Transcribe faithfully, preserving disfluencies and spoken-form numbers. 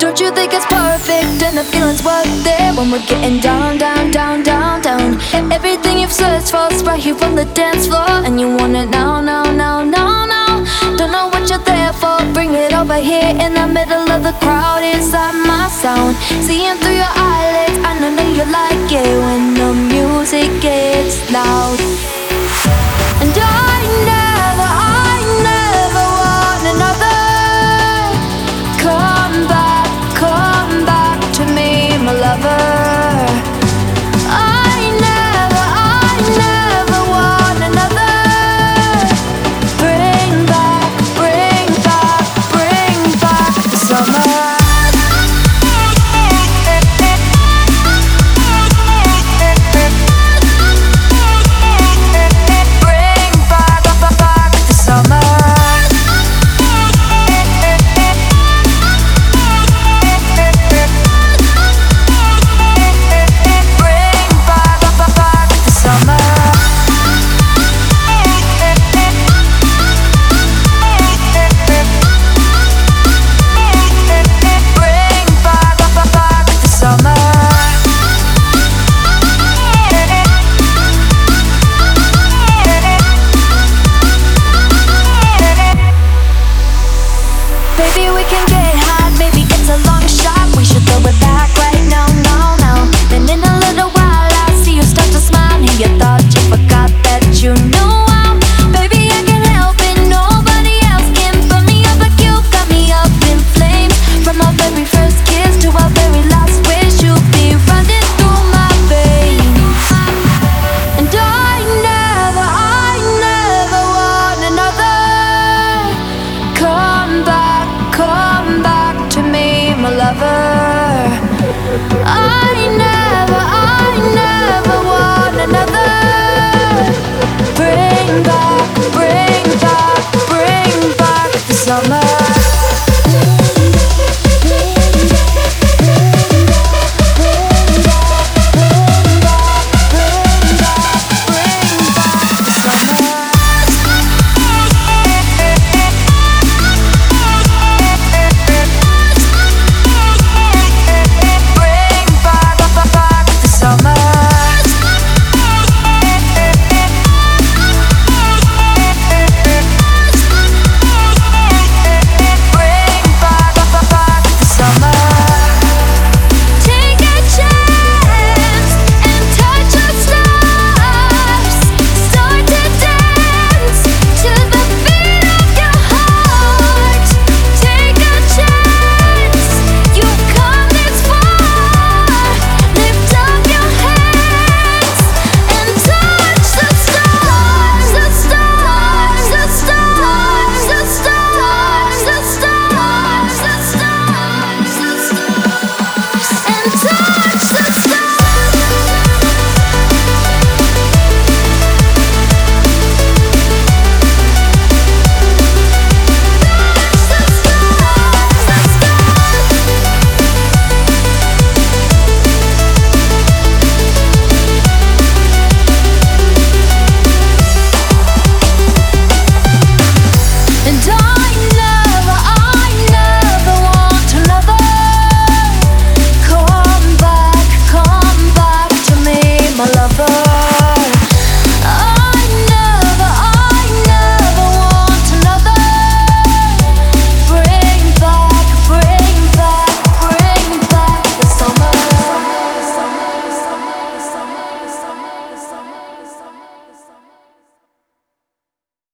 Don't you think it's perfect and the feeling's worth it when we're getting down, down, down, down, down? And everything you've searched for's right here from the dance floor, and you want it now, now, now, now, now. Don't know what you're there for, bring it over here in the middle of the crowd inside my sound. Seeing through your eyelids, I know that you like it when the music gets loud. And I never, I never want another. Come back, come back to me, my lover. I never, I never want another. Bring back, bring back, bring back the summer. Baby, we can get